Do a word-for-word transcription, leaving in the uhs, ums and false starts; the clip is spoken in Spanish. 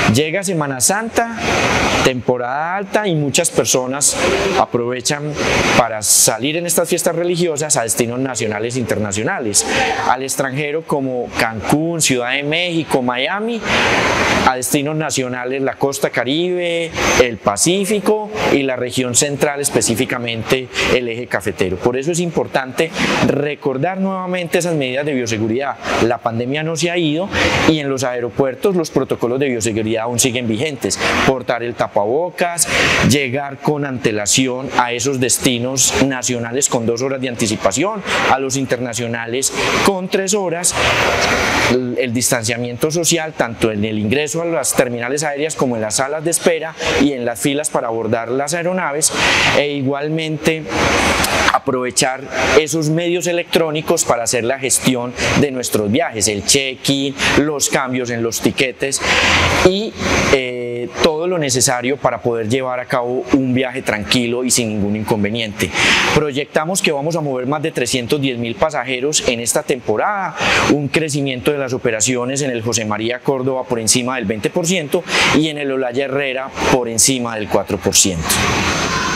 Llega Semana Santa, temporada alta, y muchas personas aprovechan para salir en estas fiestas religiosas a destinos nacionales e internacionales, al extranjero como Cancún, Ciudad de México, Miami, a destinos nacionales la costa Caribe, el Pacífico y la región central, específicamente el eje cafetero. Por eso es importante recordar nuevamente esas medidas de bioseguridad. La pandemia no se ha ido y en los aeropuertos los protocolos de bioseguridad aún siguen vigentes. Portar el tapabocas, llegar con antelación a esos destinos nacionales con dos horas de anticipación, a los internacionales con tres horas, el, el distanciamiento social tanto en el ingreso a las terminales aéreas como en las salas de espera y en las filas para abordar las aeronaves, e igualmente aprovechar esos medios electrónicos para hacer la gestión de nuestros viajes, el check-in, los cambios en los tiquetes y eh, todo lo necesario para poder llevar a cabo un viaje tranquilo y sin ningún inconveniente. Proyectamos que vamos a mover más de trescientos diez mil pasajeros en esta temporada, un crecimiento de las operaciones en el José María Córdoba por encima del veinte por ciento y en el Olaya Herrera por encima del cuatro por ciento.